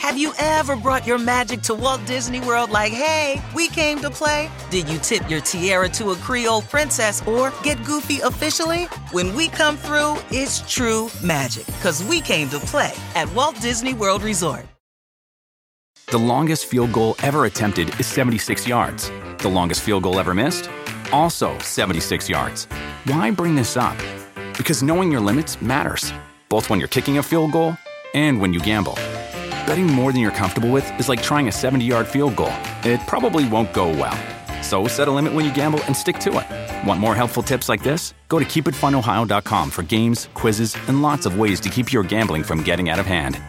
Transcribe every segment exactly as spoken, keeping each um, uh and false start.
Have you ever brought your magic to Walt Disney World like, hey, we came to play? Did you tip your tiara to a Creole princess or get goofy officially? When we come through, it's true magic, because we came to play at Walt Disney World Resort. The longest field goal ever attempted is seventy-six yards. The longest field goal ever missed? Also seventy-six yards. Why bring this up? Because knowing your limits matters, both when you're kicking a field goal and when you gamble. Betting more than you're comfortable with is like trying a seventy-yard field goal. It probably won't go well. So set a limit when you gamble and stick to it. Want more helpful tips like this? Go to keep it fun ohio dot com for games, quizzes, and lots of ways to keep your gambling from getting out of hand.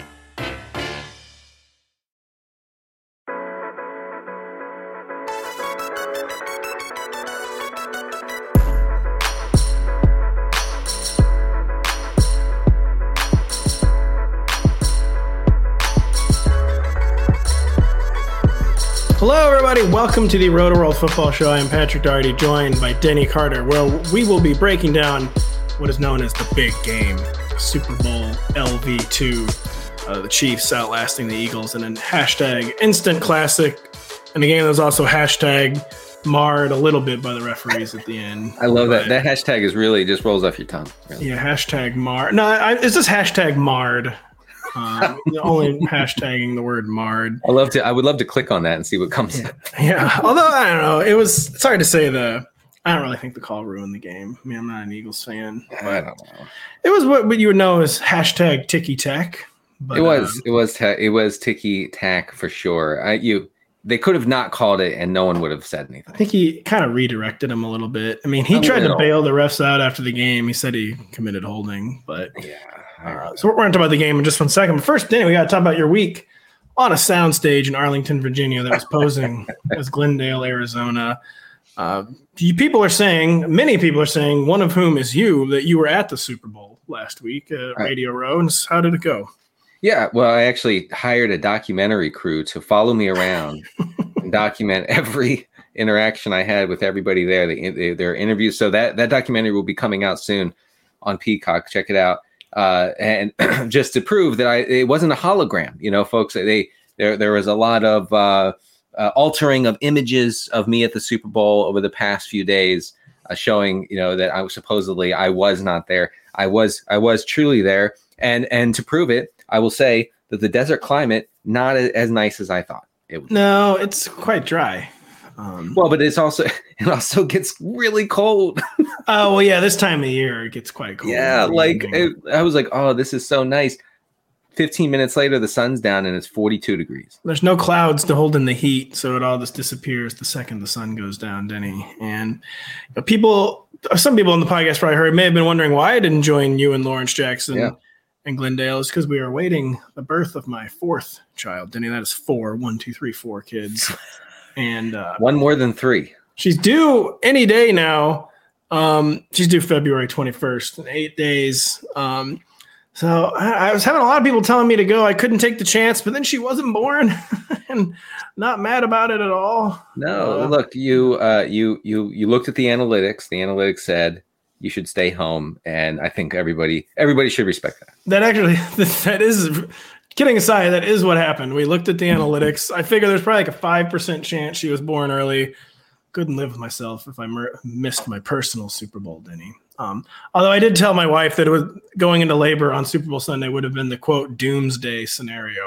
Hello, everybody. Welcome to the Roto-World Football Show. I am Patrick Daugherty, joined by Denny Carter, where we will be breaking down what is known as the big game, Super Bowl L V two, uh, the Chiefs outlasting the Eagles, and then hashtag instant classic, and a game that was also hashtag marred a little bit by the referees at the end. I love but, that. That hashtag is really just rolls off your tongue. Really. Yeah, hashtag marred. No, I, it's just hashtag marred. Um, only hashtagging the word marred. I love to. I would love to click on that and see what comes yeah. up. Yeah, although I don't know, it was. It's hard to say. The I don't really think the call ruined the game. I mean, I'm not an Eagles fan. I don't know. It was what, what you would know as hashtag ticky tack. But, it was. Um, it was. Ta- it was ticky tack for sure. I, you. They could have not called it, and no one would have said anything. I think he kind of redirected him a little bit. I mean, he a tried little. to bail the refs out after the game. He said he committed holding, but yeah. Uh, so we're going to talk about the game in just one second. But first, Danny, we got to talk about your week on a soundstage in Arlington, Virginia that was posing as Glendale, Arizona. Uh, you people are saying, many people are saying, one of whom is you, that you were at the Super Bowl last week at right. Radio Row. And how did it go? Yeah, well, I actually hired a documentary crew to follow me around and document every interaction I had with everybody there, the, the, their interviews. So that, that documentary will be coming out soon on Peacock. Check it out. Uh, and just to prove that I, it wasn't a hologram, you know, folks, they, there, there was a lot of, uh, uh, altering of images of me at the Super Bowl over the past few days, uh, showing, you know, that I was supposedly, I was not there. I was, I was truly there. And, and to prove it, I will say that the desert climate, not as, as nice as I thought it would. No, it's quite dry. Um, well, but it's also it also gets really cold. Oh well, yeah, this time of year it gets quite cold. Yeah, like it, I was like, oh, this is so nice. Fifteen minutes later, the sun's down and it's forty-two degrees. There's no clouds to hold in the heat, so it all just disappears the second the sun goes down, Denny. And you know, people, some people on the podcast probably heard may have been wondering why I didn't join you and Lawrence Jackson yeah. and Glendale. Is because we were awaiting the birth of my fourth child, Denny. That is four, one, two, three, four kids. And uh, one more than three. She's due any day now. Um, she's due February twenty-first in eight days. Um, so I, I was having a lot of people telling me to go. I couldn't take the chance, but then she wasn't born, and not mad about it at all. No, uh, look, you, uh, you, you, you looked at the analytics. The analytics said you should stay home, and I think everybody, everybody should respect that. That actually, that is. Kidding aside, that is what happened. We looked at the analytics. I figure there's probably like a five percent chance she was born early. Couldn't live with myself if I mer- missed my personal Super Bowl, Denny. Um, although I did tell my wife that it was going into labor on Super Bowl Sunday would have been the, quote, doomsday scenario.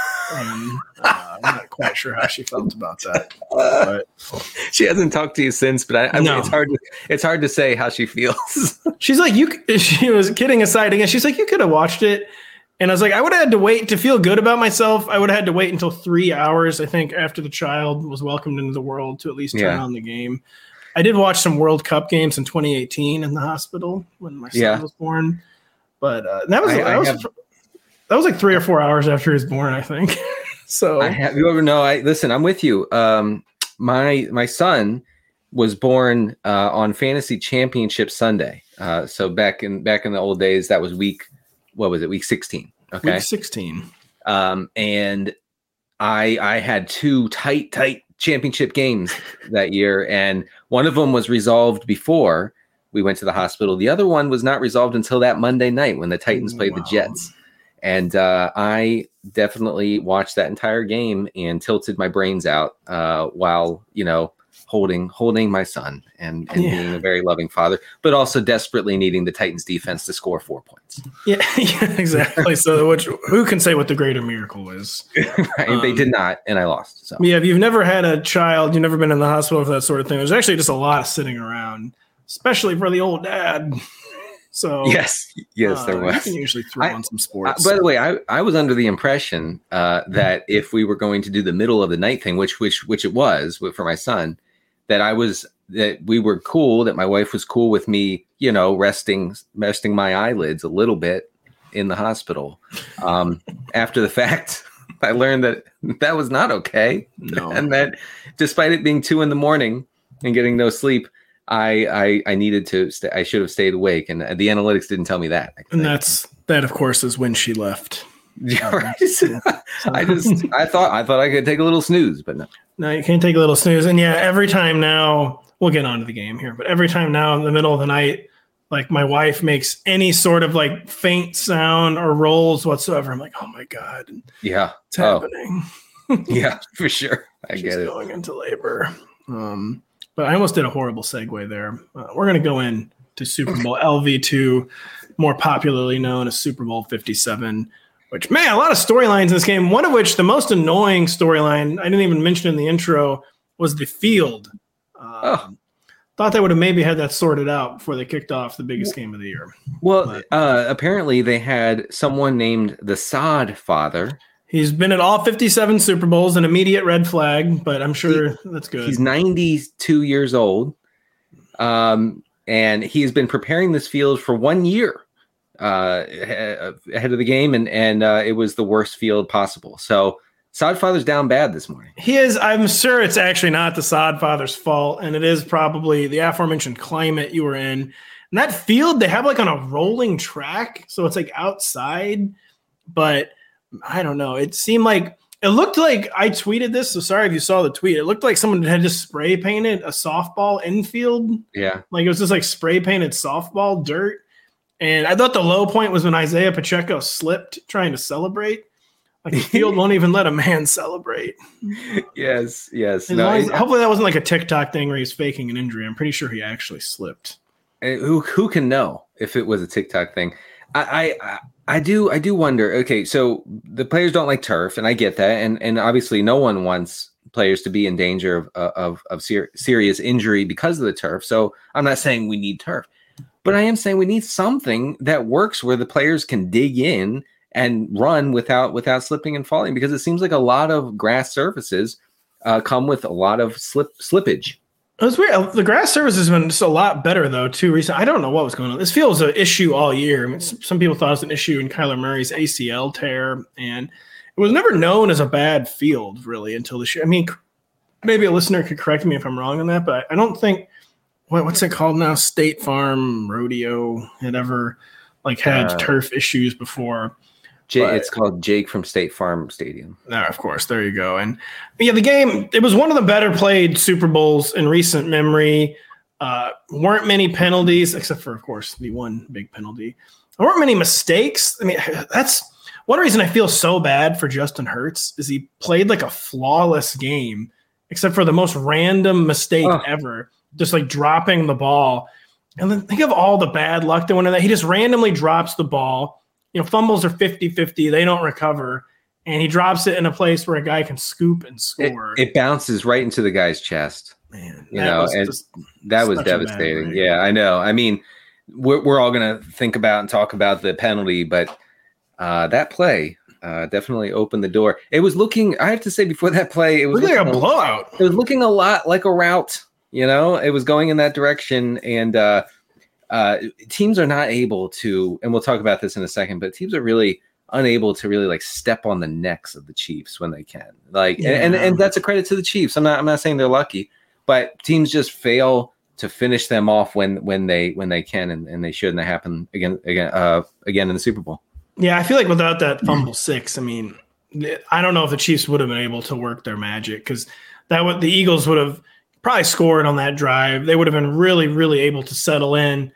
And uh, I'm not quite sure how she felt about that. But she hasn't talked to you since, but I, I no. it's hard to, it's hard to say how she feels. She's like, you. She was kidding aside again. She's like, you could have watched it. And I was like, I would have had to wait to feel good about myself. I would have had to wait until three hours, I think, after the child was welcomed into the world to at least turn yeah. on the game. I did watch some World Cup games in twenty eighteen in the hospital when my son yeah. was born. But uh, that was, I, that, I was have, that was like three or four hours after he was born, I think. So I have, you ever know, I listen, I'm with you. Um, my, my son was born uh, on Fantasy Championship Sunday. Uh, so back in, back in the old days, that was week, what was it? Week sixteen. Okay. Week sixteen. Um, and I I had two tight, tight championship games that year, and one of them was resolved before we went to the hospital. The other one was not resolved until that Monday night when the Titans played wow. the Jets. And uh, I definitely watched that entire game and tilted my brains out uh, while, you know, holding holding my son and, and yeah. being a very loving father, but also desperately needing the Titans defense to score four points. Yeah, yeah exactly. So which, who can say what the greater miracle is? Right, um, they did not, and I lost. So yeah, if you've never had a child, you've never been in the hospital for that sort of thing, there's actually just a lot of sitting around, especially for the old dad. So yes, yes, uh, there was. You can usually throw I, on some sports. Uh, by the way, I, I was under the impression uh, that if we were going to do the middle of the night thing, which which which it was for my son, that I was that we were cool, that my wife was cool with me, you know, resting resting my eyelids a little bit in the hospital. Um, after the fact, I learned that that was not okay, no. and that despite it being two in the morning and getting no sleep, I, I I needed to stay, I should have stayed awake, and the analytics didn't tell me that. And that's that, of course, is when she left. Yeah, right. I just I thought I thought I could take a little snooze, but no. No, you can't take a little snooze. And yeah, every time now, we'll get on to the game here, but every time now in the middle of the night, like my wife makes any sort of like faint sound or rolls whatsoever, I'm like, oh my God. Yeah. It's happening. Oh. Yeah, for sure. I She's get it. going into labor. Um, but I almost did a horrible segue there. Uh, we're going to go in to Super Bowl L V two, more popularly known as Super Bowl fifty-seven. Which, man, a lot of storylines in this game, one of which the most annoying storyline, I didn't even mention in the intro, was the field. Um, oh. Thought they would have maybe had that sorted out before they kicked off the biggest game of the year. Well, but, uh, apparently they had someone named the Saad father. He's been at all fifty-seven Super Bowls, an immediate red flag, but I'm sure he, that's good. He's ninety-two years old, um, and he's been preparing this field for one year. Uh, ahead of the game, and and uh, it was the worst field possible. So Saad Father's down bad this morning. He is. I'm sure it's actually not the Saad Father's fault, and it is probably the aforementioned climate you were in. And that field they have like on a rolling track, so it's like outside. But I don't know. It seemed like it looked like I tweeted this. So sorry if you saw the tweet. It looked like someone had just spray painted a softball infield. Yeah, like it was just like spray painted softball dirt. And I thought the low point was when Isaiah Pacheco slipped trying to celebrate. Like the field won't even let a man celebrate. Yes, yes. No, as, hopefully that wasn't like a TikTok thing where he's faking an injury. I'm pretty sure he actually slipped. Who who can know if it was a TikTok thing? I I, I do I do wonder. Okay, so the players don't like turf, and I get that, and and obviously no one wants players to be in danger of of of ser- serious injury because of the turf. So I'm not saying we need turf. But I am saying we need something that works where the players can dig in and run without without slipping and falling, because it seems like a lot of grass surfaces uh, come with a lot of slip slippage. It was weird. The grass surface has been just a lot better though too recently. I don't know what was going on. This feels an issue all year. I mean, some people thought it was an issue in Kyler Murray's A C L tear, and it was never known as a bad field really until this year. I mean, maybe a listener could correct me if I'm wrong on that, but I don't think. What, what's it called now? State Farm Rodeo had ever like had uh, turf issues before. J- it's called Jake from State Farm Stadium. No, of course. There you go. And yeah, the game, it was one of the better played Super Bowls in recent memory. Uh, weren't many penalties, except for, of course, the one big penalty. There weren't many mistakes. I mean, that's one reason I feel so bad for Justin Hurts is he played like a flawless game, except for the most random mistake oh. ever. Just like dropping the ball. And then think of all the bad luck that went in that. He just randomly drops the ball. You know, fumbles are fifty-fifty. They don't recover. And he drops it in a place where a guy can scoop and score. It, it bounces right into the guy's chest. Man, you know, and that was devastating. Yeah, I know. I mean, we're, we're all going to think about and talk about the penalty, but uh, that play uh, definitely opened the door. It was looking, I have to say before that play, it was like a blowout. It was looking a lot like a rout. You know, it was going in that direction, and uh, uh, teams are not able to, and we'll talk about this in a second, but teams are really unable to really like step on the necks of the Chiefs when they can. Like, yeah. and, and and that's a credit to the Chiefs. I'm not I'm not saying they're lucky, but teams just fail to finish them off when when they when they can, and, and they should, and that happen again again uh, again in the Super Bowl. Yeah, I feel like without that fumble six, I mean, I don't know if the Chiefs would have been able to work their magic, because that would the Eagles would have probably scored on that drive. They would have been really, really able to settle in.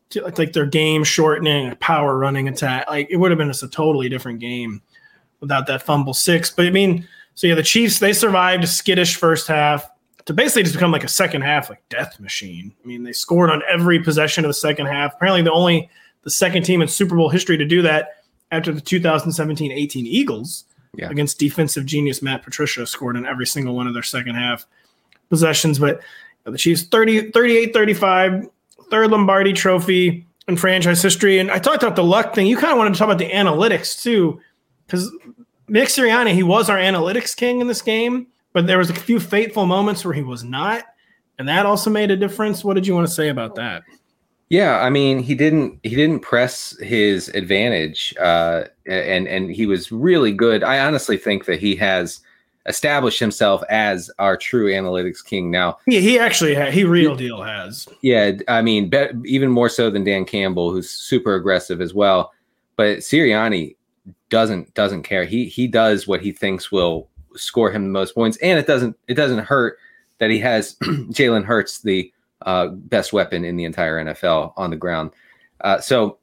like their game shortening, power running attack. Like it would have been just a totally different game without that fumble six. But I mean, so yeah, the Chiefs, they survived a skittish first half to basically just become like a second half, like death machine. I mean, they scored on every possession of the second half. Apparently the only, the second team in Super Bowl history to do that after the two thousand seventeen eighteen Eagles yeah. against defensive genius Matt Patricia scored on every single one of their second half possessions. But the Chiefs thirty, thirty-eight thirty-five, third Lombardi trophy in franchise history. And I talked about the luck thing. You kind of wanted to talk about the analytics too, because Nick Sirianni, he was our analytics king in this game, but there was a few fateful moments where he was not, and that also made a difference. What did you want to say about that? Yeah, I mean, he didn't he didn't press his advantage, uh, and and he was really good. I honestly think that he has established himself as our true analytics king now. Yeah, he actually ha- he real deal has. Yeah, I mean, be- even more so than Dan Campbell, who's super aggressive as well. But Sirianni doesn't doesn't care. He he does what he thinks will score him the most points, and it doesn't it doesn't hurt that he has Jalen Hurts, the uh, best weapon in the entire N F L on the ground. Uh, so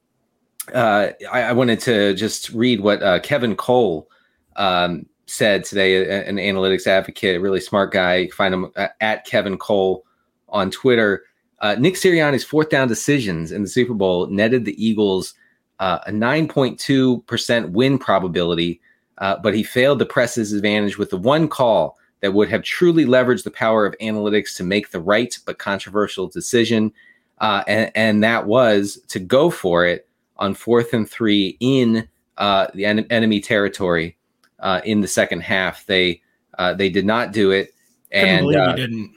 uh, I, I wanted to just read what uh, Kevin Cole um, said today, an analytics advocate, a really smart guy. You can find him at Kevin Cole on Twitter. Uh, Nick Sirianni's fourth down decisions in the Super Bowl netted the Eagles uh, a nine point two percent win probability, uh, but he failed to press his advantage with the one call that would have truly leveraged the power of analytics to make the right but controversial decision. Uh, and, and that was to go for it on fourth and three in uh, the en- enemy territory. Uh, in the second half, they uh, they did not do it, and believe uh, he didn't.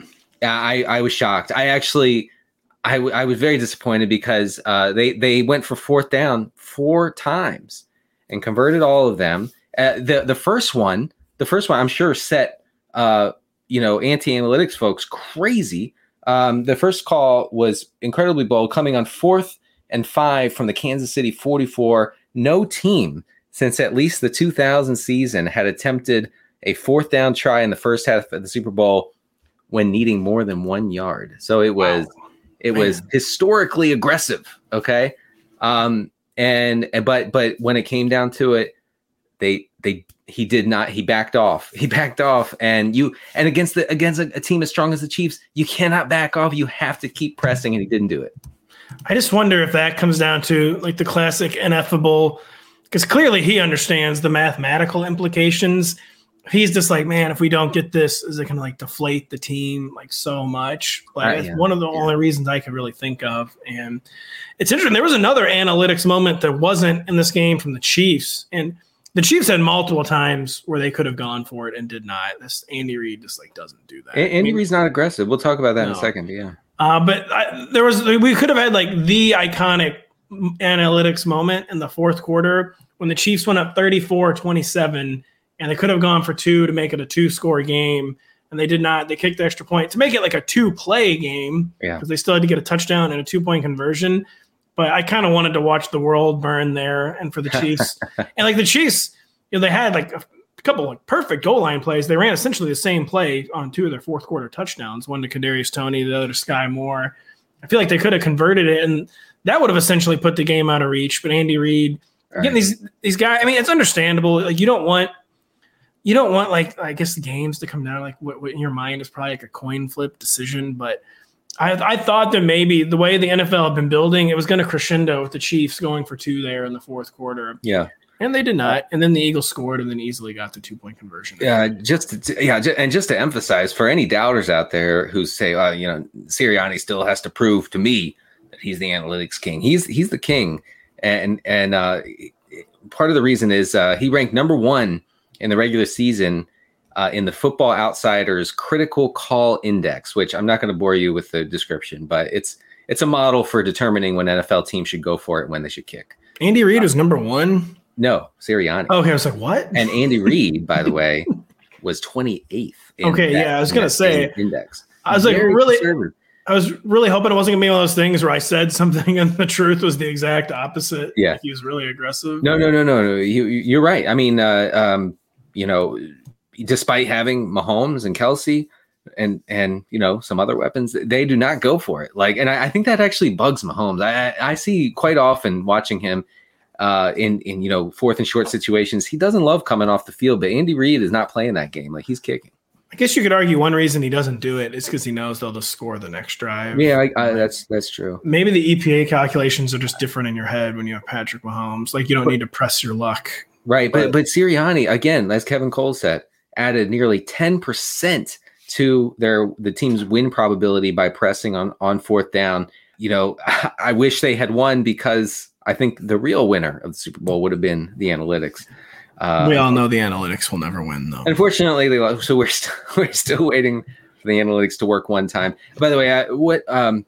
I I was shocked. I actually I, w- I was very disappointed because uh, they they went for fourth down four times and converted all of them. Uh, the the first one, the first one, I'm sure set uh, you know anti-analytics folks crazy. Um, the first call was incredibly bold, coming on fourth and five from the Kansas City forty-four. No team since at least the two thousand season had attempted a fourth down try in the first half of the Super Bowl when needing more than one yard. So it was, wow. it Man. was historically aggressive. Okay. Um, and, but, but when it came down to it, they, they, he did not, he backed off, he backed off and you, and against the, against a, a team as strong as the Chiefs, you cannot back off. You have to keep pressing, and he didn't do it. I just wonder if that comes down to like the classic ineffable, because clearly he understands the mathematical implications. He's just like, man, if we don't get this, is it going to like deflate the team like so much? Like right, that's yeah. one of the yeah. only reasons I could really think of. And it's interesting. There was another analytics moment that wasn't in this game from the Chiefs. And the Chiefs had multiple times where they could have gone for it and did not. This Andy Reid just like doesn't do that. Andy I mean, Reid's not aggressive. We'll talk about that no. in a second. Yeah. Uh, but I, there was, we could have had like the iconic analytics moment in the fourth quarter when the Chiefs went up thirty-four twenty-seven and they could have gone for two to make it a two score game. And they did not. They kicked the extra point to make it like a two play game because yeah. they still had to get a touchdown and a two point conversion. But I kind of wanted to watch the world burn there. And for the Chiefs and like the Chiefs, you know, they had like a couple like perfect goal line plays. They ran essentially the same play on two of their fourth quarter touchdowns, one to Kadarius Toney, the other to Sky Moore. I feel like they could have converted it, and that would have essentially put the game out of reach. But Andy Reid, right. getting these these guys, I mean, it's understandable. Like you don't want you don't want like I guess the games to come down like what, what in your mind is probably like a coin flip decision. But I I thought that maybe the way the N F L had been building, it was going to crescendo with the Chiefs going for two there in the fourth quarter. Yeah. And they did not. And then the Eagles scored and then easily got the two-point conversion. Yeah, just to, yeah, and just to emphasize for any doubters out there who say, uh, you know, Sirianni still has to prove to me that he's the analytics king. He's he's the king, and and uh, part of the reason is uh, he ranked number one in the regular season uh, in the Football Outsiders Critical Call Index, which I'm not going to bore you with the description, but it's it's a model for determining when N F L teams should go for it and when they should kick. Andy Reid was number one. No, Sirianni. Oh, okay, I was like, what? And Andy Reid, by the way, was twenty-eighth. In okay, that, yeah, I was gonna say index. I was Very like, really, I was really hoping it wasn't gonna be one of those things where I said something and the truth was the exact opposite. Yeah, like he was really aggressive. No, no, no, no, no. You, you're right. I mean, uh, um, you know, despite having Mahomes and Kelsey, and and you know some other weapons, they do not go for it. Like, and I, I think that actually bugs Mahomes. I I see quite often watching him uh, in in you know fourth and short situations. He doesn't love coming off the field, but Andy Reid is not playing that game. Like, he's kicking. I guess you could argue one reason he doesn't do it is because he knows they'll just score the next drive. Yeah, I, I, that's that's true. Maybe the E P A calculations are just different in your head when you have Patrick Mahomes. Like, you don't need to press your luck. Right, but but Sirianni, again, as Kevin Cole said, added nearly ten percent to their the team's win probability by pressing on on fourth down. You know, I wish they had won, because I think the real winner of the Super Bowl would have been the analytics. Uh, we all know the analytics will never win, though. Unfortunately, they lost, so we're still we're still waiting for the analytics to work one time. By the way, I, what um,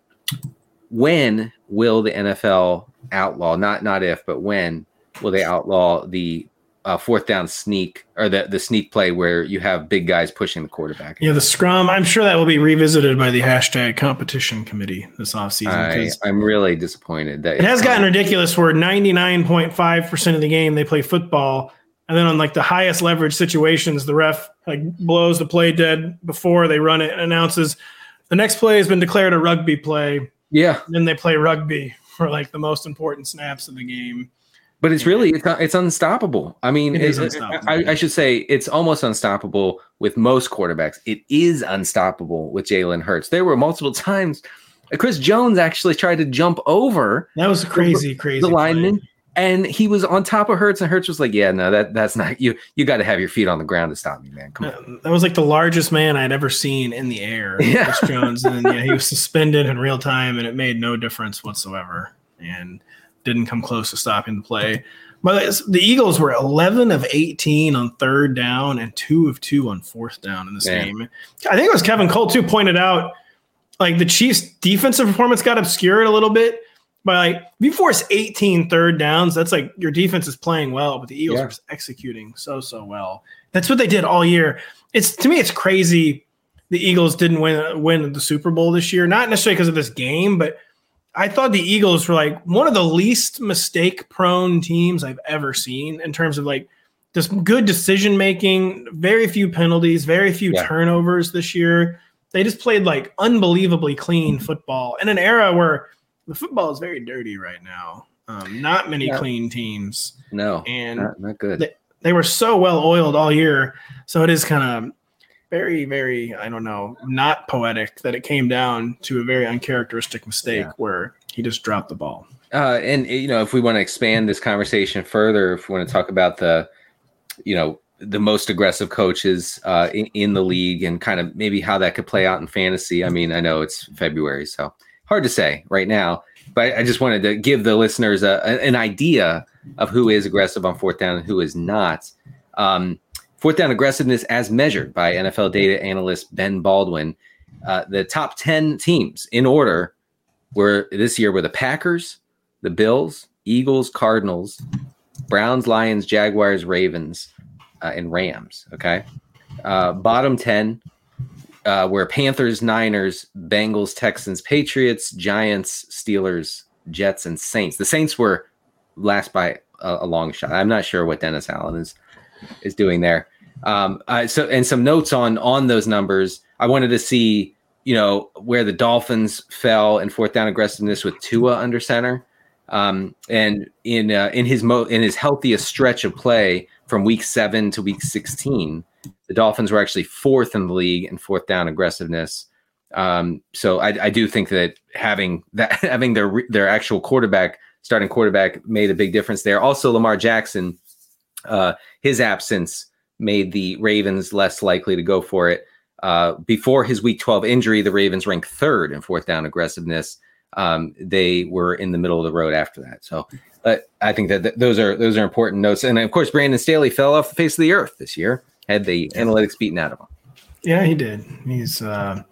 when will the N F L outlaw? Not not if, but when will they outlaw the uh, fourth down sneak, or the the sneak play where you have big guys pushing the quarterback? Yeah, the scrum. I'm sure that will be revisited by the hashtag competition committee this offseason. I, I'm really disappointed that it has gotten ridiculous. Where ninety-nine point five percent of the game they play football. And then on like the highest leverage situations, the ref like blows the play dead before they run it and announces the next play has been declared a rugby play. Yeah. And then they play rugby for like the most important snaps of the game. But it's really, it's, it's unstoppable. I mean, it it, is unstoppable. I, I should say it's almost unstoppable with most quarterbacks. It is unstoppable with Jalen Hurts. There were multiple times Chris Jones actually tried to jump over. That was crazy, crazy. The lineman. Play. And he was on top of Hurts, and Hurts was like, yeah, no, that that's not you. You got to have your feet on the ground to stop me, man. Come on. That was like the largest man I'd ever seen in the air, yeah. Chris Jones. And then, yeah, he was suspended in real time, and it made no difference whatsoever and didn't come close to stopping the play. But the Eagles were eleven of eighteen on third down and two of two on fourth down in this man. game. I think it was Kevin Cole, too, pointed out, like, the Chiefs' defensive performance got obscured a little bit. But like, if you force eighteen third downs, that's like your defense is playing well, but the Eagles yeah. are executing so, so well. That's what they did all year. It's to me, it's crazy the Eagles didn't win win the Super Bowl this year. Not necessarily because of this game, but I thought the Eagles were like one of the least mistake-prone teams I've ever seen in terms of like just good decision-making, very few penalties, very few yeah. turnovers this year. They just played like unbelievably clean football in an era where the football is very dirty right now. Um, not many yeah. clean teams. No, and not, not good. They, they were so well oiled all year. So it is kind of very, very, I don't know, not poetic that it came down to a very uncharacteristic mistake yeah. where he just dropped the ball. Uh, and, you know, if we want to expand this conversation further, if we want to talk about the, you know, the most aggressive coaches uh, in, in the league and kind of maybe how that could play out in fantasy. I mean, I know it's February, so hard to say right now, but I just wanted to give the listeners a, an idea of who is aggressive on fourth down and who is not. Um, fourth down aggressiveness as measured by N F L data analyst Ben Baldwin. Uh, the top ten teams in order were this year were the Packers, the Bills, Eagles, Cardinals, Browns, Lions, Jaguars, Ravens, uh, and Rams. Okay. Uh, bottom ten uh, were Panthers, Niners, Bengals, Texans, Patriots, Giants, Steelers, Jets, and Saints. The Saints were last by a, a long shot. I'm not sure what Dennis Allen is is doing there. Um, uh, so, and some notes on on those numbers. I wanted to see, you know, where the Dolphins fell in fourth down aggressiveness with Tua under center, um, and in uh, in his mo in his healthiest stretch of play from week seven to week sixteen, the Dolphins were actually fourth in the league in fourth down aggressiveness. Um, so I, I do think that having that having their their actual quarterback, starting quarterback, made a big difference there. Also, Lamar Jackson, uh, his absence made the Ravens less likely to go for it. Uh, before his week twelve injury, the Ravens ranked third in fourth down aggressiveness. Um, they were in the middle of the road after that. So uh, I think that th- those are those are important notes. And of course, Brandon Staley fell off the face of the earth this year, had the analytics beaten out of him. Yeah, he did. He's, uh,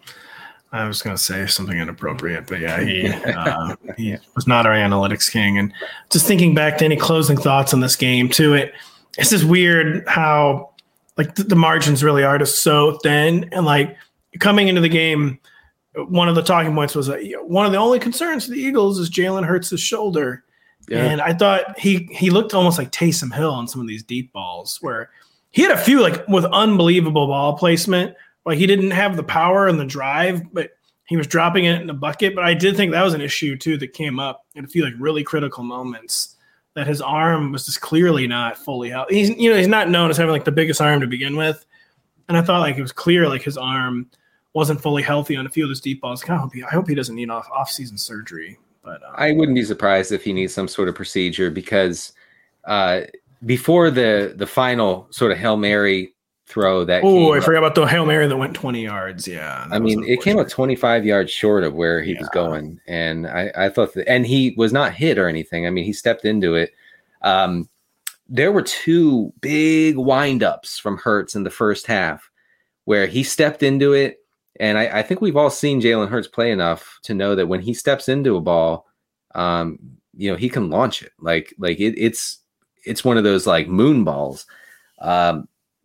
I was going to say something inappropriate, but yeah, he, uh, he was not our analytics king. And just thinking back to any closing thoughts on this game too, it, it's just weird how, like, the margins really are just so thin. And like coming into the game, one of the talking points was that one of the only concerns for the Eagles is Jalen Hurts' shoulder. Yeah. And I thought he he looked almost like Taysom Hill on some of these deep balls where he had a few like with unbelievable ball placement, Like he didn't have the power and the drive, but he was dropping it in a bucket. But I did think that was an issue too that came up in a few like really critical moments, that his arm was just clearly not fully healthy. He's, you know, he's not known as having like the biggest arm to begin with. And I thought like it was clear like his arm wasn't fully healthy on a few of those deep balls. I hope he, I hope he doesn't need off off-season surgery. But um, I wouldn't be surprised if he needs some sort of procedure, because uh, before the the final sort of Hail Mary throw that oh, I forgot about the Hail Mary that went twenty yards. Yeah, I mean, it came up twenty-five yards short of where he yeah. was going, and I, I thought that, and he was not hit or anything. I mean, he stepped into it. Um, there were two big windups from Hurts in the first half where he stepped into it. And I, I think we've all seen Jalen Hurts play enough to know that when he steps into a ball, um, you know, he can launch it. Like, like it, it's, it's one of those like moon balls. Um,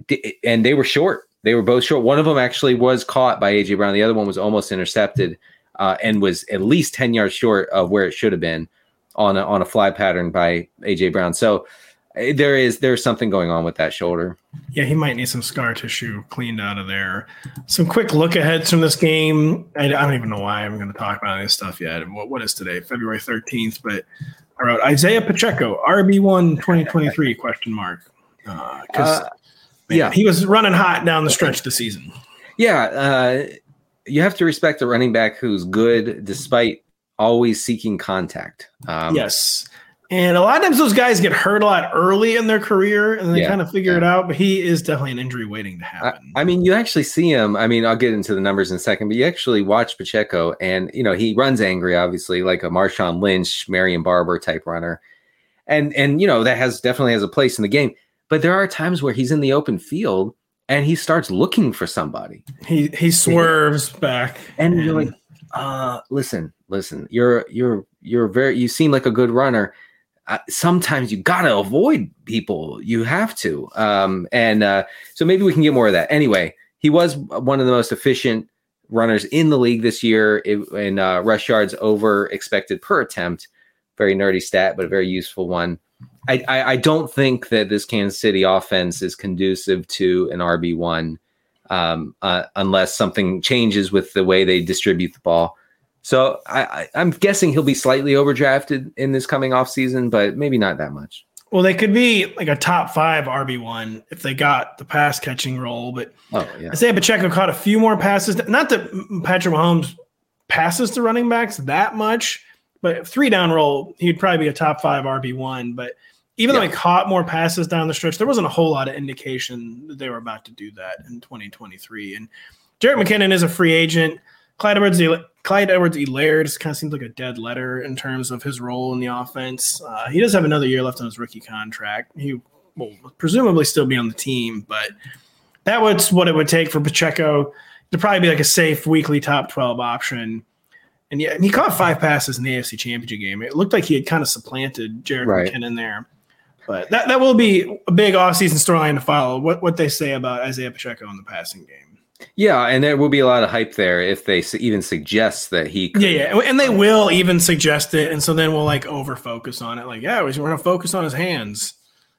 and they were short. They were both short. One of them actually was caught by A J Brown. The other one was almost intercepted uh, and was at least ten yards short of where it should have been on a, on a fly pattern by A J Brown. So there is, there's something going on with that shoulder. Yeah, he might need some scar tissue cleaned out of there. Some quick look aheads from this game. I, I don't even know why I'm going to talk about this stuff yet. What, what is today? February thirteenth. But I wrote Isaiah Pacheco, R B one twenty twenty-three question mark. Because uh, uh, yeah, he was running hot down the stretch this season. Yeah, uh, you have to respect a running back who's good despite always seeking contact. Um, yes. And a lot of times those guys get hurt a lot early in their career and they yeah, kind of figure yeah. it out, but he is definitely an injury waiting to happen. I, I mean, you actually see him. I mean, I'll get into the numbers in a second, but you actually watch Pacheco and, you know, he runs angry, obviously, like a Marshawn Lynch, Marion Barber type runner. And, and, you know, that has definitely has a place in the game, but there are times where he's in the open field and he starts looking for somebody. He, he swerves and, back and, and you're like, uh, listen, listen, you're, you're, you're very, you seem like a good runner. Uh, sometimes you got to avoid people. You have to. Um, and uh, so maybe we can get more of that. Anyway, he was one of the most efficient runners in the league this year in, in uh, rush yards over expected per attempt. Very nerdy stat, but a very useful one. I, I, I don't think that this Kansas City offense is conducive to an R B one um, uh, unless something changes with the way they distribute the ball. So I, I, I'm guessing he'll be slightly overdrafted in this coming offseason, but maybe not that much. Well, they could be like a top five R B one if they got the pass catching role. But oh, yeah. Isaiah Pacheco caught a few more passes. Not that Patrick Mahomes passes to running backs that much, but three down roll, he'd probably be a top five R B one. But even yeah. though he caught more passes down the stretch, there wasn't a whole lot of indication that they were about to do that in twenty twenty-three. And Jerick McKinnon is a free agent. Clyde Edwards Clyde Edwards-Helaire just kind of seems like a dead letter in terms of his role in the offense. Uh, he does have another year left on his rookie contract. He will presumably still be on the team, but that was what it would take for Pacheco to probably be like a safe weekly top twelve option. And yeah, and he caught five passes in the A F C Championship game. It looked like he had kind of supplanted Jerick right. McKinnon there. But that, that will be a big offseason storyline to follow, what, what they say about Isaiah Pacheco in the passing game. Yeah, and there will be a lot of hype there if they even suggest that he could. Yeah, yeah, and they will even suggest it, and so then we'll like over focus on it. Like, yeah, we're going to focus on his hands,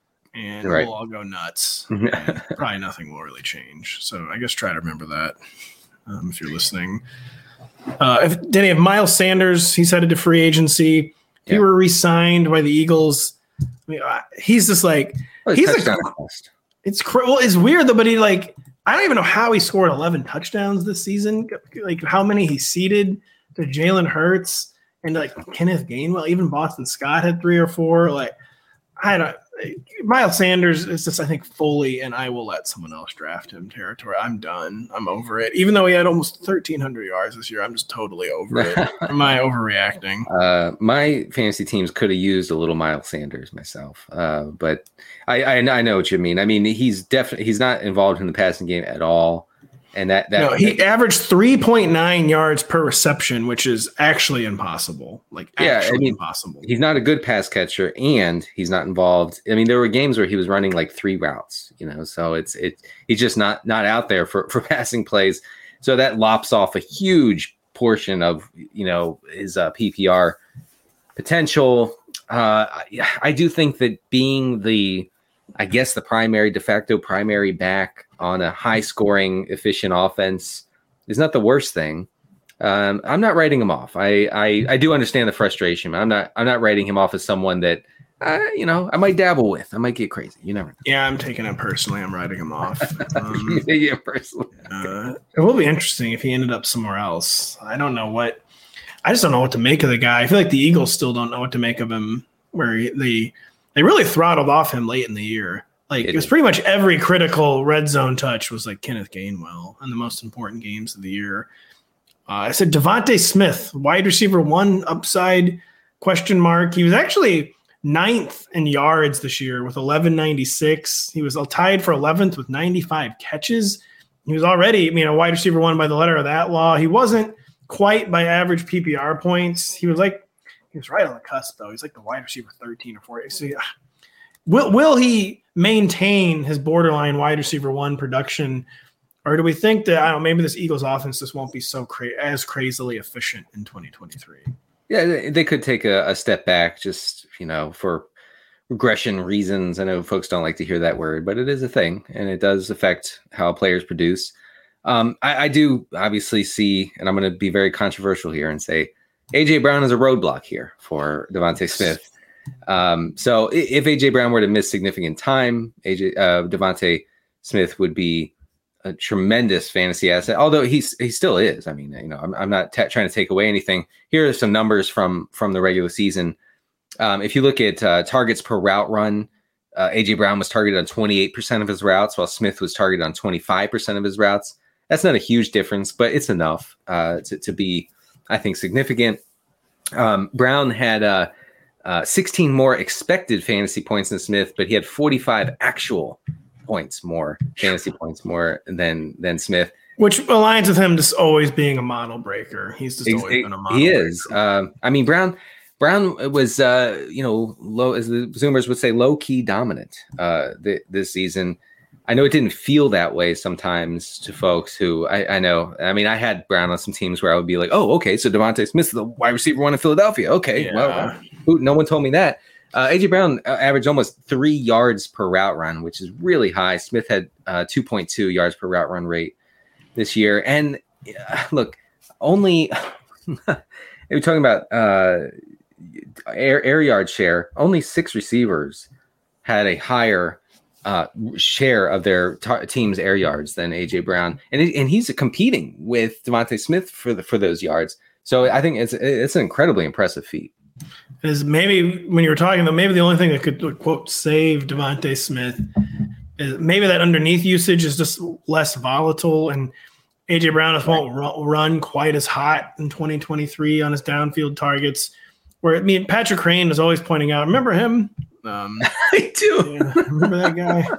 and right. we'll all go nuts. Probably nothing will really change. So I guess try to remember that um, if you're listening. Uh, if Denny, if Miles Sanders, he's headed to free agency. If yeah. he were re-signed by the Eagles, I mean, he's just like well, he's a, it's well, it's weird though, but he like. I don't even know how he scored eleven touchdowns this season, like how many he seeded to Jalen Hurts and like Kenneth Gainwell. Even Boston Scott had three or four. Like, I don't Miles Sanders is just, I think, fully, and I will let someone else draft him territory. I'm done. I'm over it. Even though he had almost thirteen hundred yards this year, I'm just totally over it. Am I overreacting? Uh, my fantasy teams could have used a little Miles Sanders myself, uh, but I, I I know what you mean. I mean, he's definitely he's not involved in the passing game at all. And that, that no, he averaged three point nine yards per reception, which is actually impossible. Like, yeah, actually I mean, impossible. He's not a good pass catcher, and he's not involved. I mean, there were games where he was running like three routes, you know. So it's it he's just not not out there for for passing plays. So that lops off a huge portion of you know his uh, P P R potential. Uh, I, I do think that being the, I guess the primary de facto primary back. on a high scoring, efficient offense is not the worst thing. Um, I'm not writing him off. I, I I do understand the frustration. I'm not I'm not writing him off as someone that uh, you know I might dabble with. I might get crazy. You never know. Yeah, I'm taking it personally. I'm writing him off. Um, yeah, personally. Uh, it will be interesting if he ended up somewhere else. I don't know what. I just don't know what to make of the guy. I feel like the Eagles still don't know what to make of him. Where he, they they really throttled off him late in the year. Like, it was pretty much every critical red zone touch was like Kenneth Gainwell in the most important games of the year. Uh, I said Devontae Smith, wide receiver one, upside, question mark. He was actually ninth in yards this year with eleven ninety-six. He was tied for eleventh with ninety-five catches. He was already, I mean, a wide receiver one by the letter of that law. He wasn't quite by average P P R points. He was like, he was right on the cusp, though. He's like the wide receiver thirteen or fourteen. So, yeah. Will will he maintain his borderline wide receiver one production, or do we think that I don't know, maybe this Eagles offense just won't be so cra- as crazily efficient in twenty twenty-three? Yeah, they could take a, a step back, just you know, for regression reasons. I know folks don't like to hear that word, but it is a thing, and it does affect how players produce. Um, I, I do obviously see, and I'm going to be very controversial here and say, A J Brown is a roadblock here for Devontae Smith. Um, so if A J Brown were to miss significant time, A J uh, Devontae Smith would be a tremendous fantasy asset. Although he's he still is. I mean, you know, I'm I'm not t- trying to take away anything. Here are some numbers from from the regular season. Um, if you look at uh, targets per route run, uh, A J Brown was targeted on twenty-eight percent of his routes, while Smith was targeted on twenty-five percent of his routes. That's not a huge difference, but it's enough uh, to to be, I think, significant. Um, Brown had uh, uh, sixteen more expected fantasy points than Smith, but he had forty-five actual points more, fantasy points more than than Smith. Which aligns with him just always being a model breaker. He's just always been a model He breaker. is. Um, I mean, Brown Brown was, uh, you know, low, as the Zoomers would say, low-key dominant uh, th- this season. I know it didn't feel that way sometimes to folks who I, I know. I mean, I had Brown on some teams where I would be like, oh, okay, so Devontae Smith is the wide receiver one in Philadelphia. Okay, Yeah. well, who, no one told me that. Uh, A J Brown averaged almost three yards per route run, which is really high. Smith had uh, two point two yards per route run rate this year. And uh, look, only we're talking about uh, air, air yard share. Only six receivers had a higher uh, share of their t- team's air yards than A J Brown, and it, and he's competing with Devontae Smith for the, for those yards. So I think it's it's an incredibly impressive feat. Is maybe when you were talking, though, maybe the only thing that could quote save Devontae Smith is maybe that underneath usage is just less volatile, and A J Brown just won't ru- run quite as hot in twenty twenty-three on his downfield targets. Where I mean, Patrick Crane was always pointing out. Remember him? Um, I do. Yeah, remember that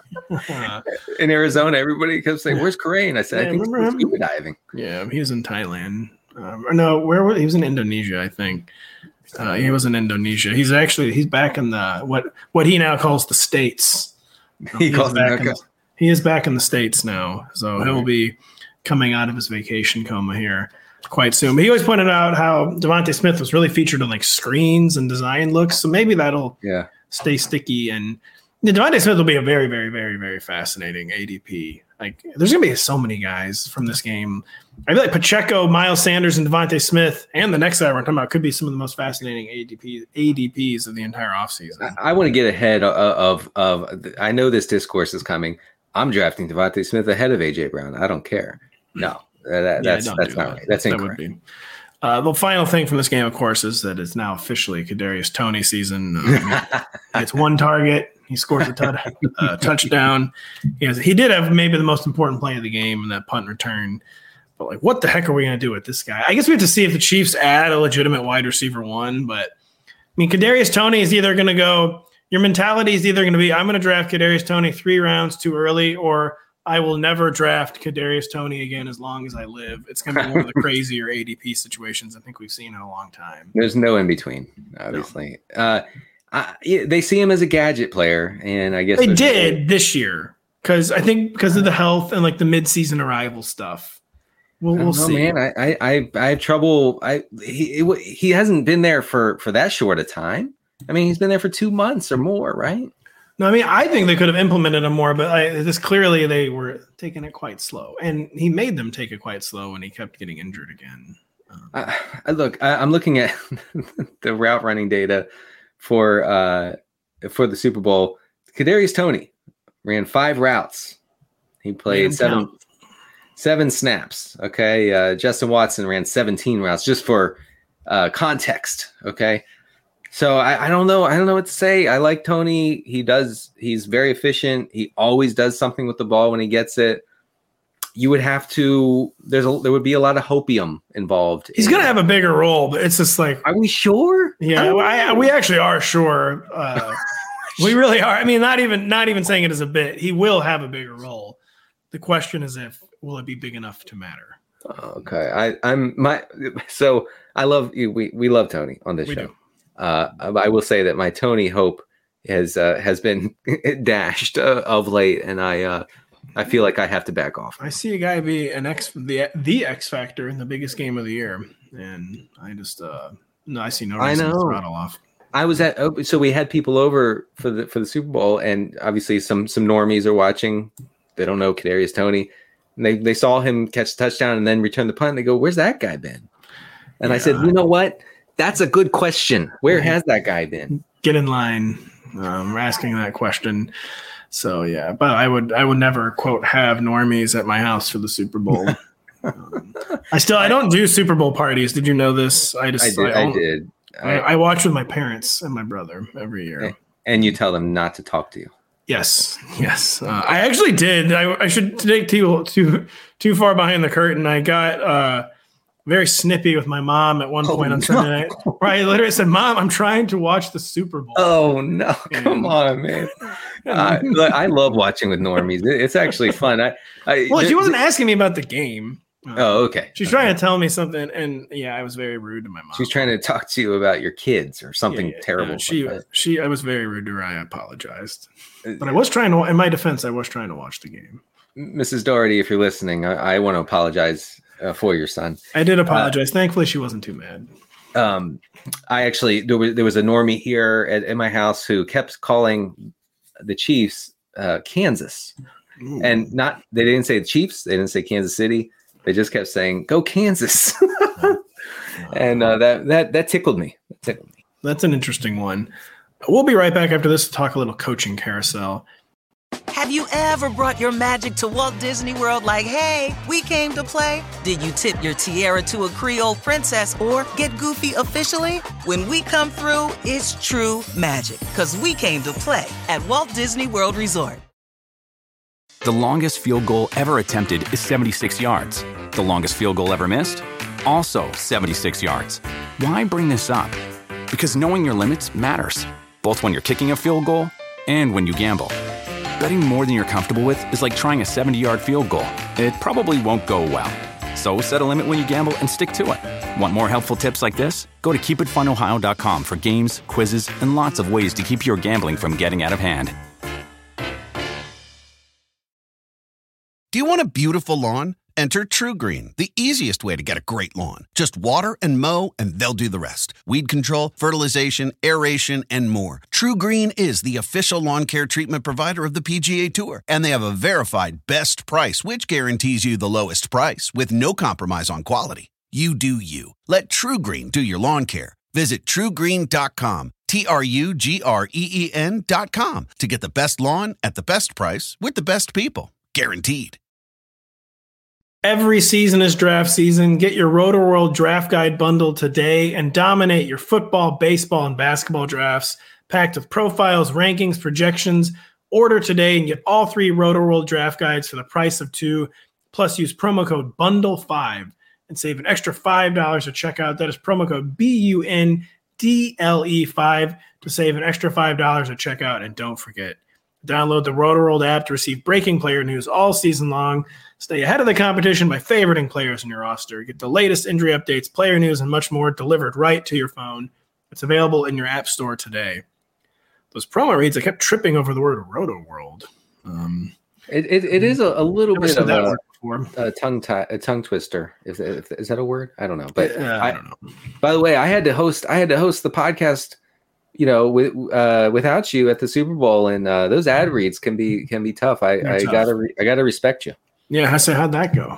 guy? In Arizona, everybody kept saying, "Where's Crane?" I said, Yeah, "I think he's remember him? scuba diving." Yeah, he was in Thailand. Um, or no, where was he? Was in Indonesia, I think. Uh, he was in Indonesia. He's actually he's back in the what what he now calls the States. He is calls back in America. the, he is back in the States now, so he'll be coming out of his vacation coma here quite soon. But he always pointed out how Devontae Smith was really featured on like screens and design looks, so maybe that'll Yeah. stay sticky. And yeah, Devontae Smith will be a very, very, very, very fascinating A D P. Like, there's gonna be so many guys from this game. I feel like Pacheco, Miles Sanders, and Devontae Smith, and the next guy we're talking about could be some of the most fascinating A D P A D Ps of the entire offseason. I, I want to get ahead of, of of. I know this discourse is coming. I'm drafting Devontae Smith ahead of A J Brown. I don't care. No, that, Yeah, that's don't that's do not that. right. That's That incorrect. would be. Uh, the final thing from this game, of course, is that it's now officially Kadarius Toney season. Um, it's one target. He scores a tou- uh, touchdown. He, has, he did have maybe the most important play of the game in that punt return. But, like, what the heck are we going to do with this guy? I guess we have to see if the Chiefs add a legitimate wide receiver one. But, I mean, Kadarius Toney is either going to go – your mentality is either going to be, I'm going to draft Kadarius Toney three rounds too early, or I will never draft Kadarius Toney again as long as I live. It's going to be one of the crazier A D P situations I think we've seen in a long time. There's no in between, obviously. No. Uh, I, yeah, they see him as a gadget player, and I guess They did this year because I think because of the health and like the midseason arrival stuff. We'll, we'll know, see. Man, I, I, I have trouble. I he it, he hasn't been there for for that short a time. I mean, he's been there for two months or more, right? No, I mean, I think they could have implemented them more, but I, this clearly they were taking it quite slow, and he made them take it quite slow, and he kept getting injured again. Um, I, I look, I, I'm looking at the route running data for uh, for the Super Bowl. Kadarius Toney ran five routes. He played seven count. seven snaps. Okay, uh, Justin Watson ran seventeen routes. Just for uh, context, okay. So I, I don't know. I don't know what to say. I like Toney. He does. He's very efficient. He always does something with the ball when he gets it. You would have to. There's a. There would be a lot of hopium involved. He's in gonna that. have a bigger role, but it's just like. Are we sure? Yeah, I I, we actually are sure. Uh, we really are. I mean, not even not even saying it as a bit. He will have a bigger role. The question is if will it be big enough to matter. Okay, I, I'm my. So I love you. We we love Toney on this We show. do. Uh, I will say that my Toney hope has uh, has been dashed uh, of late, and I uh, I feel like I have to back off. I see a guy be an X the the X factor in the biggest game of the year, and I just uh, no, I see no reason I know. to throttle off. I was at oh, so we had people over for the for the Super Bowl, and obviously some some normies are watching. They don't know Kadarius Toney, and they they saw him catch a touchdown and then return the punt. And they go, "Where's that guy been?" And yeah. I said, "You know what? That's a good question. Where has that guy been?" Get in line. Um, we're asking that question. So yeah, but I would I would never quote have normies at my house for the Super Bowl. um, I still I don't do Super Bowl parties. Did you know this? I just I did. I, I did. I, I watch with my parents and my brother every year. And you tell them not to talk to you. Yes, yes. Uh, I actually did. I, I should take too too too far behind the curtain. I got. Uh, Very snippy with my mom at one point oh, on Sunday no. night. Where I literally said, "Mom, I'm trying to watch the Super Bowl." Oh no! And, come on, man. uh, look, I love watching with normies. It's actually fun. I, I well, she wasn't asking me about the game. Uh, oh, okay. She's okay. trying to tell me something, and yeah, I was very rude to my mom. She's trying to talk to you about your kids or something yeah, yeah, terrible. Yeah, she, like she, I was very rude to her. I apologized, but I was trying to. In my defense, I was trying to watch the game. Missus Doherty, if you're listening, I, I want to apologize. Uh, for your son. I did apologize. Uh, Thankfully, she wasn't too mad. Um, I actually, there was, there was a normie here at, at my house who kept calling the Chiefs uh, Kansas. Ooh. And not, they didn't say the Chiefs. They didn't say Kansas City. They just kept saying, "Go Kansas." and uh, that, that, that tickled me. That tickled me. That's an interesting one. We'll be right back after this to talk a little coaching carousel. Have you ever brought your magic to Walt Disney World like, hey, we came to play? Did you tip your tiara to a Creole princess or get goofy officially? When we come through, it's true magic, because we came to play at Walt Disney World Resort. The longest field goal ever attempted is seventy-six yards. The longest field goal ever missed? Also seventy-six yards. Why bring this up? Because knowing your limits matters, both when you're kicking a field goal and when you gamble. Betting more than you're comfortable with is like trying a seventy-yard field goal. It probably won't go well. So set a limit when you gamble and stick to it. Want more helpful tips like this? Go to keep it fun ohio dot com for games, quizzes, and lots of ways to keep your gambling from getting out of hand. Do you want a beautiful lawn? Enter TruGreen, the easiest way to get a great lawn. Just water and mow, and they'll do the rest. Weed control, fertilization, aeration, and more. TruGreen is the official lawn care treatment provider of the P G A Tour, and they have a verified best price, which guarantees you the lowest price with no compromise on quality. You do you. Let TruGreen do your lawn care. Visit true green dot com, T R U G R E E N dot com, to get the best lawn at the best price with the best people. Guaranteed. Every season is draft season. Get your Roto-World Draft Guide bundle today and dominate your football, baseball, and basketball drafts, packed with profiles, rankings, projections. Order today and get all three Roto-World Draft Guides for the price of two. Plus, use promo code bundle five and save an extra five dollars at checkout. That is promo code B U N D L E five to save an extra five dollars at checkout. And don't forget, download the Roto-World app to receive breaking player news all season long. Stay ahead of the competition by favoriting players in your roster. Get the latest injury updates, player news, and much more delivered right to your phone. It's available in your app store today. Those promo reads, I kept tripping over the word Roto-World. Um, it, it it is a, a little bit of a, before. a tongue t- a tongue twister. Is that, is that a word? I don't know. But uh, I, I don't know. By the way, I had to host. I had to host the podcast you know, with, uh, without you at the Super Bowl, and uh, those ad reads can be can be tough. I, I tough. gotta re- I gotta respect you. Yeah, I said, how'd that go?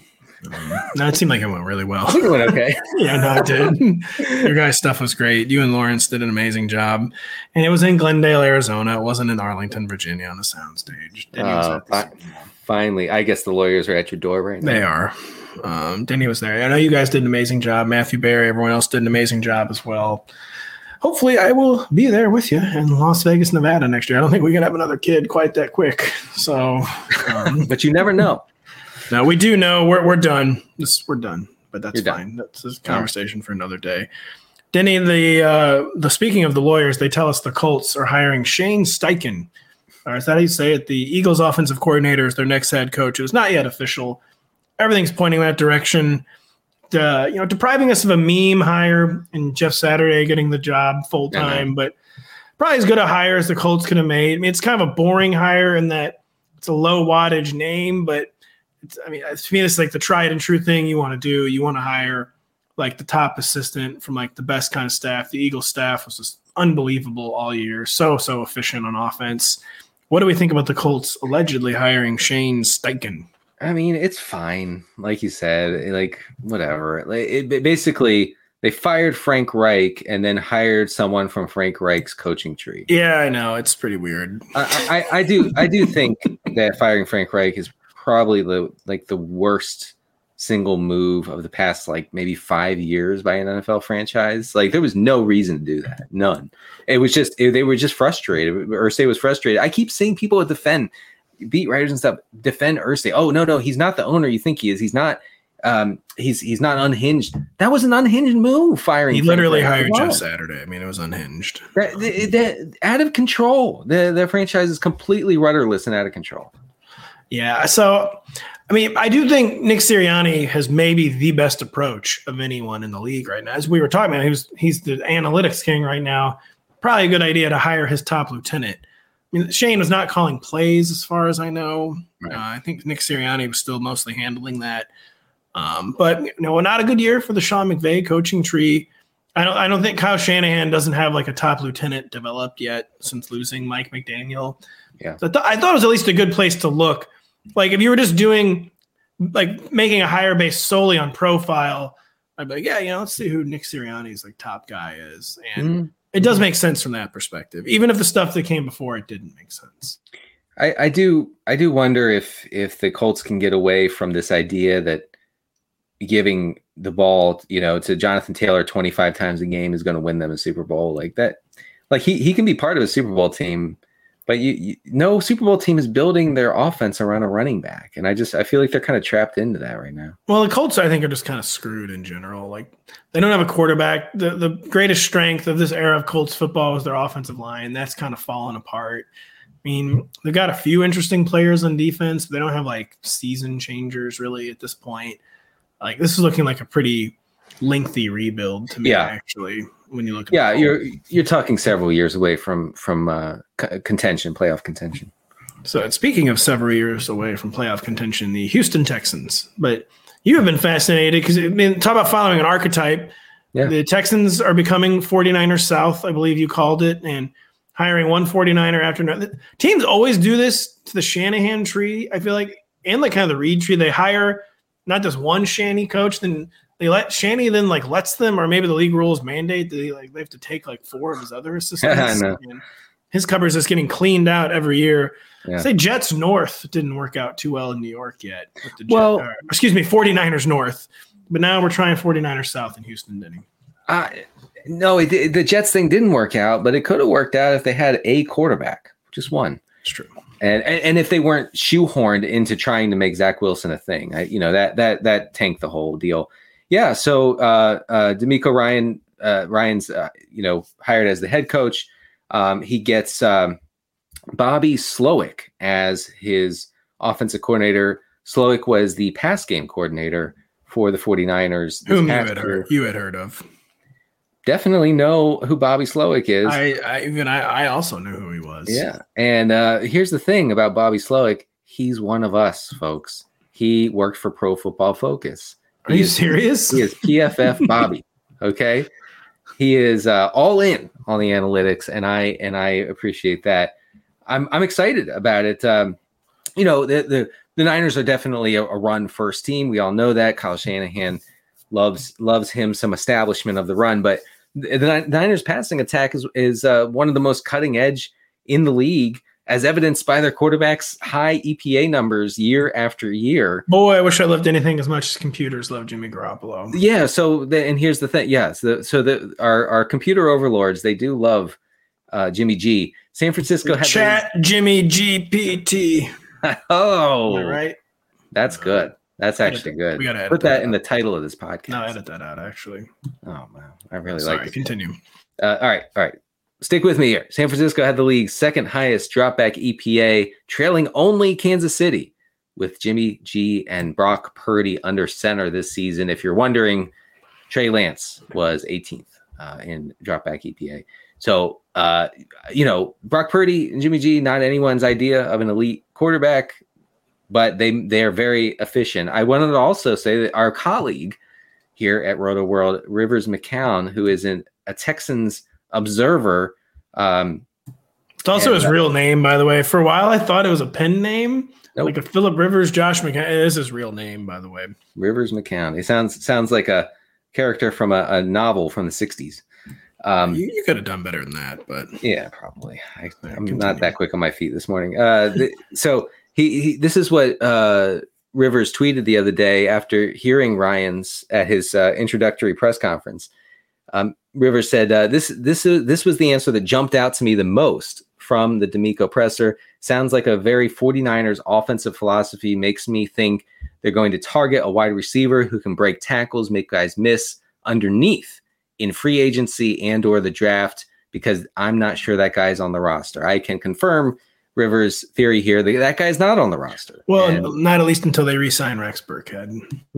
Um, no, it seemed like it went really well. I think it went okay. Yeah, no, it did. Your guys' stuff was great. You and Lawrence did an amazing job, and it was in Glendale, Arizona. It wasn't in Arlington, Virginia, on a soundstage. Uh, fi- finally, I guess the lawyers are at your door right now. They are. Um, Denny was there. I know you guys did an amazing job. Matthew Barry, everyone else did an amazing job as well. Hopefully, I will be there with you in Las Vegas, Nevada next year. I don't think we can have another kid quite that quick. So, um, but you never know. No, we do know we're we're done. This, we're done, but that's You're fine. Done. That's a conversation for another day. Denny, the uh, the speaking of the lawyers, they tell us the Colts are hiring Shane Steichen. Or is that how you say it? The Eagles' offensive coordinator is their next head coach. It was not yet official. Everything's pointing that direction. Uh, you know, depriving us of a meme hire and Jeff Saturday getting the job full time, mm-hmm. but probably as good a hire as the Colts could have made. I mean, it's kind of a boring hire in that it's a low wattage name, but it's, I mean, to me, it's like the tried and true thing you want to do. You want to hire like the top assistant from like the best kind of staff. The Eagles staff was just unbelievable all year. So, so efficient on offense. What do we think about the Colts allegedly hiring Shane Steichen? I mean, it's fine. Like you said, like whatever. Like, it, basically, they fired Frank Reich and then hired someone from Frank Reich's coaching tree. Yeah, I know. It's pretty weird. I, I, I do I do think that firing Frank Reich is probably the like the worst single move of the past like maybe five years by an N F L franchise. Like there was no reason to do that. None. It was just it, they were just frustrated. Irsay was frustrated. I keep seeing people defend beat writers and stuff defend Irsay. Oh no, no, he's not the owner you think he is. He's not. Um, he's he's not unhinged. That was an unhinged move. Firing. He literally hired wow. Jeff Saturday. I mean, it was unhinged. That, that, that, out of control. The the franchise is completely rudderless and out of control. Yeah. So, I mean, I do think Nick Sirianni has maybe the best approach of anyone in the league right now. As we were talking about, he was he's the analytics king right now. Probably a good idea to hire his top lieutenant. I mean, Shane was not calling plays as far as I know. Right. Uh, I think Nick Sirianni was still mostly handling that. Um, but you know, not a good year for the Sean McVay coaching tree. I don't. I don't think Kyle Shanahan doesn't have like a top lieutenant developed yet since losing Mike McDaniel. Yeah, so I, th- I thought it was at least a good place to look. Like if you were just doing, like making a hire based solely on profile, I'd be like, yeah, you know, let's see who Nick Sirianni's like top guy is, and. Mm-hmm. It does make sense from that perspective, even if the stuff that came before it didn't make sense. I, I do, I do wonder if if the Colts can get away from this idea that giving the ball, you know, to Jonathan Taylor twenty-five times a game is going to win them a Super Bowl like that. Like he he can be part of a Super Bowl team, but you, you no Super Bowl team is building their offense around a running back, and I just I feel like they're kind of trapped into that right now. Well, the Colts I think are just kind of screwed in general. Like they don't have a quarterback. The the greatest strength of this era of Colts football was their offensive line. That's kind of fallen apart. I mean, they've got a few interesting players on defense, but they don't have like season changers really at this point. Like this is looking like a pretty lengthy rebuild to me, yeah. actually. When you look at yeah, you're you're talking several years away from from uh, c- contention, playoff contention. So speaking of several years away from playoff contention, the Houston Texans. But you have been fascinated because I mean, talk about following an archetype. Yeah. The Texans are becoming 49ers South, I believe you called it, and hiring one 49er after another. Teams always do this to the Shanahan tree, I feel like, and like kind of the Reed tree. They hire not just one Shanny coach, then they let Shanny then like lets them, or maybe the league rules mandate that they like they have to take like four of his other assistants. Yeah, his cover is just getting cleaned out every year. Yeah. Say Jets North didn't work out too well in New York yet. With the Jet, well, or, excuse me, 49ers North. But now we're trying 49ers South in Houston, Denny. Uh, no, it, it, the Jets thing didn't work out, but it could have worked out if they had a quarterback, just one. It's true. And, and and if they weren't shoehorned into trying to make Zach Wilson a thing, I, you know, that that that tanked the whole deal. Yeah, so uh, uh, D'Amico Ryan, uh, Ryan's, uh, you know, hired as the head coach. Um, he gets um, Bobby Slowick as his offensive coordinator. Slowick was the pass game coordinator for the 49ers. Whom you had, heard, you had heard of. Definitely know who Bobby Slowick is. I, I even I, I also knew who he was. Yeah, and uh, here's the thing about Bobby Slowick. He's one of us, folks. He worked for Pro Football Focus. Are you serious? He is P F F Bobby. Okay. he is uh, all in on the analytics, and I and I appreciate that. I'm I'm excited about it. Um, you know, the the the Niners are definitely a, a run first team. We all know that. Kyle Shanahan loves loves him some establishment of the run, but the, the Niners passing attack is is uh, one of the most cutting edge in the league, as evidenced by their quarterback's high E P A numbers year after year. Boy, I wish I loved anything as much as computers love Jimmy Garoppolo. Yeah. So, the, and here's the thing. Yes. The, so the our our computer overlords, they do love uh, Jimmy G. San Francisco had Chat the, Jimmy G P T. Oh, right. That's good. That's actually good. We gotta put that, that in the title of this podcast. No, edit that out. Actually. Oh man, I really Sorry, like it. Continue. Uh, all right, all right. Stick with me here. San Francisco had the league's second highest dropback E P A, trailing only Kansas City, with Jimmy G and Brock Purdy under center this season. If you're wondering, Trey Lance was eighteenth uh, in dropback E P A. So, uh, you know, Brock Purdy and Jimmy G, not anyone's idea of an elite quarterback, but they they are very efficient. I wanted to also say that our colleague here at Roto World, Rivers McCown, who is an, a Texans observer. Um, it's also and, his uh, real name, by the way. For a while, I thought it was a pen name, nope. like a Philip Rivers, Josh McCown. It is his real name, by the way. Rivers McCown. He sounds sounds like a character from a, a novel from the sixties. Um, you, you could have done better than that, but yeah, probably. I, I'm continue. not that quick on my feet this morning. Uh, the, so he, he, this is what uh, Rivers tweeted the other day after hearing Ryan's at his uh, introductory press conference. Um, Rivers said, uh, "This, this, is this was the answer that jumped out to me the most from the D'Amico presser. Sounds like a very 49ers offensive philosophy. Makes me think they're going to target a wide receiver who can break tackles, make guys miss underneath in free agency and or the draft, because I'm not sure that guy's on the roster." I can confirm Rivers' theory here that that guy's not on the roster. Well, and, not at least until they re-sign Rex Burkhead.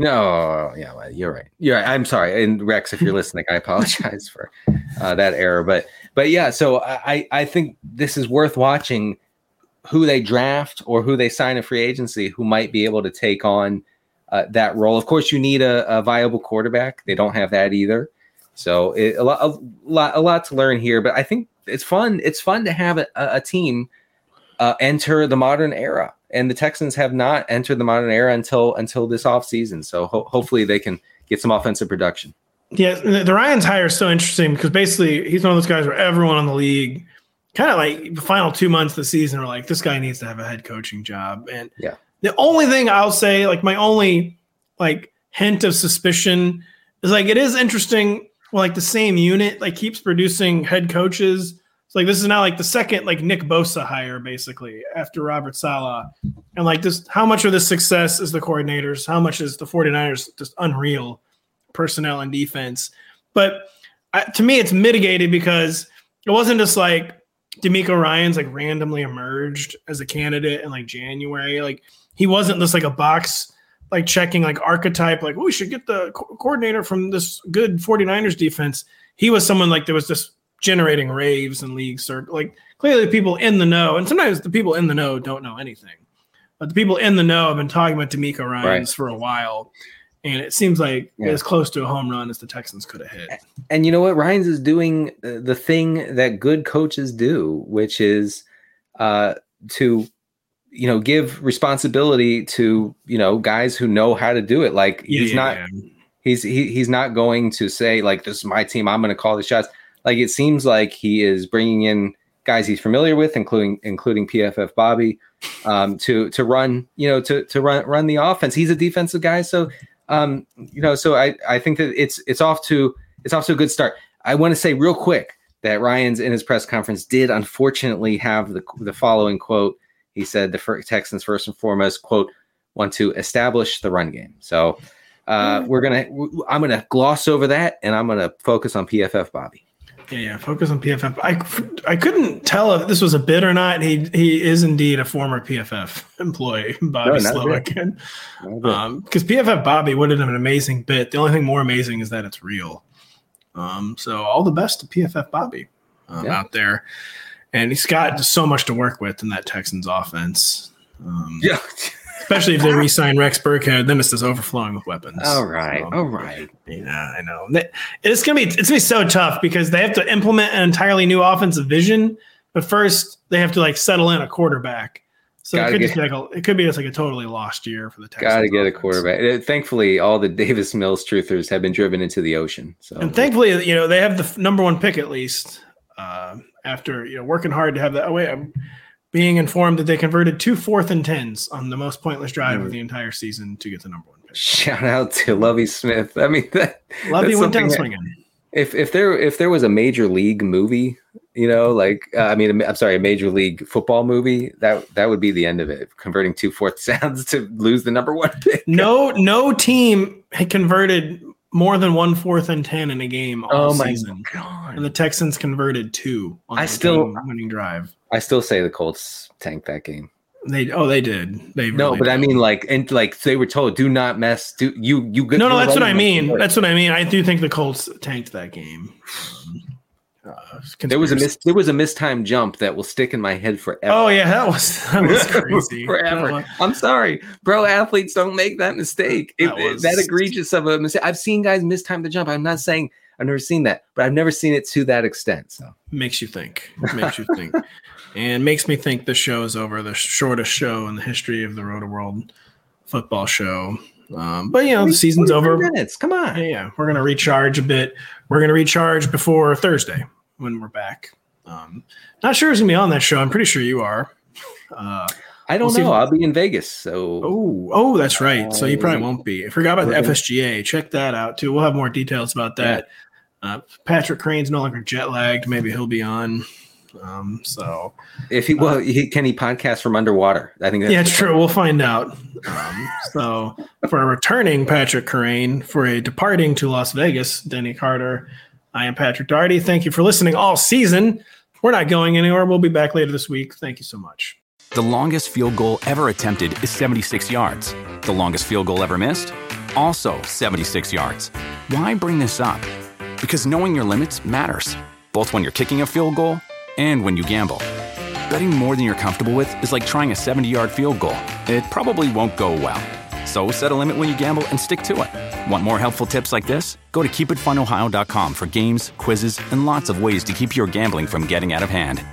No, yeah, well, you're right. You're right. I'm sorry. And Rex, if you're listening, I apologize for uh, that error. But but yeah, so I, I think this is worth watching who they draft or who they sign in free agency who might be able to take on uh, that role. Of course, you need a, a viable quarterback. They don't have that either. So it, a lot, a lot, a lot to learn here, but I think it's fun. It's fun to have a, a team uh, enter the modern era, and the Texans have not entered the modern era until until this offseason. So ho- hopefully they can get some offensive production. Yeah, the, the Ryans hire is so interesting because basically he's one of those guys where everyone in the league, kind of like the final two months of the season, are like, this guy needs to have a head coaching job. And yeah, the only thing I'll say, like my only like hint of suspicion is like it is interesting. Well, like the same unit like keeps producing head coaches. It's like this is now like the second like Nick Bosa hire basically after Robert Saleh. And like this, how much of this success is the coordinators? How much is the 49ers just unreal personnel and defense? But I, to me, it's mitigated because it wasn't just like D'Amico Ryans like randomly emerged as a candidate in like January. Like he wasn't just like a box like checking like archetype, like, oh, we should get the co- coordinator from this good 49ers defense. He was someone like there was just generating raves and leagues. Or like clearly the people in the know, and sometimes the people in the know don't know anything, but the people in the know have been talking about D'Amico Ryans right. for a while. And it seems like yeah. as close to a home run as the Texans could have hit. And you know what? Ryans is doing the thing that good coaches do, which is uh, to – you know, give responsibility to, you know, guys who know how to do it. Like yeah, he's yeah, not, yeah. he's, he, he's not going to say like, this is my team, I'm going to call the shots. Like, it seems like he is bringing in guys he's familiar with, including, including P F F Bobby, um, to, to run, you know, to, to run, run the offense. He's a defensive guy. So, um, you know, so I, I think that it's, it's off to, it's off to a good start. I want to say real quick that Ryans in his press conference did unfortunately have the, the following quote. He said the Texans first and foremost, quote, want to establish the run game. So uh, we're going to, I'm going to gloss over that and I'm going to focus on P F F Bobby. Yeah, yeah, focus on P F F. I, I couldn't tell if this was a bit or not. He he is indeed a former P F F employee, Bobby no, Slowick. Um, because P F F Bobby would have been an amazing bit. The only thing more amazing is that it's real. Um, so all the best to P F F Bobby um, yeah. out there. And he's got so much to work with in that Texans offense. Um, yeah. Especially if they re-sign Rex Burkhead, then it's just overflowing with weapons. All right, so, all right. Yeah, I know. It's gonna be it's gonna be so tough because they have to implement an entirely new offensive vision, but first they have to like settle in a quarterback. So it could, get, just be like a, it could be just like a totally lost year for the Texans. Got to get offense. a quarterback. Thankfully, all the Davis Mills truthers have been driven into the ocean. So, and thankfully, you know, they have the number one pick at least uh, after you know working hard to have that. Oh wait, I'm being informed that they converted two fourth and tens on the most pointless drive mm. of the entire season to get the number one pick. Shout out to Lovie Smith. I mean, that, Lovie went down swinging. If if there if there was a major league movie, you know, like uh, I mean, I'm sorry, a major league football movie, that that would be the end of it. Converting two fourth downs to lose the number one pick. No, no team had converted more than one fourth and ten in a game all oh my season. God. And the Texans converted two on I the still winning drive. I still say the Colts tanked that game. They oh they did they no really but did. I mean like and like they were told do not mess do you you no no that's what I mean that's what I mean I do think the Colts tanked that game. Um, uh, there was a mis- there was a mistimed jump that will stick in my head forever. Oh yeah, that was that was crazy forever. Was, I'm sorry, pro athletes don't make that mistake. That, it, was, that egregious of a mistake. I've seen guys mistime the jump. I'm not saying I've never seen that, but I've never seen it to that extent. So makes you think. Makes you think. And makes me think the show is over, the shortest show in the history of the Roto World football show. Um, but, you know, the season's over. Minutes. Come on. Yeah, yeah, we're going to recharge a bit. We're going to recharge before Thursday when we're back. Um, not sure who's going to be on that show. I'm pretty sure you are. Uh, I don't we'll know. I'll be in Vegas. So Oh, oh, that's right. So you probably won't be. I forgot about the F S G A. Check that out, too. We'll have more details about that. Yeah. Uh, Patrick Crane's no longer jet lagged. Maybe he'll be on. Um, so if he well, uh, he, can he podcast from underwater? I think that's yeah, it's true. We'll find out. Um, so for a returning Patrick Crane, for a departing to Las Vegas, Denny Carter, I am Patrick Daugherty. Thank you for listening all season. We're not going anywhere. We'll be back later this week. Thank you so much. The longest field goal ever attempted is seventy-six yards. The longest field goal ever missed? Also seventy-six yards. Why bring this up? Because knowing your limits matters, both when you're kicking a field goal and when you gamble. Betting more than you're comfortable with is like trying a seventy-yard field goal. It probably won't go well. So set a limit when you gamble and stick to it. Want more helpful tips like this? Go to keep it fun ohio dot com for games, quizzes, and lots of ways to keep your gambling from getting out of hand.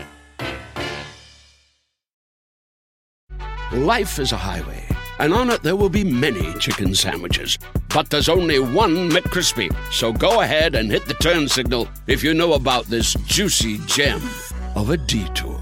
Life is a highway, and on it there will be many chicken sandwiches. But there's only one McCrispy. So go ahead and hit the turn signal if you know about this juicy gem of a detour.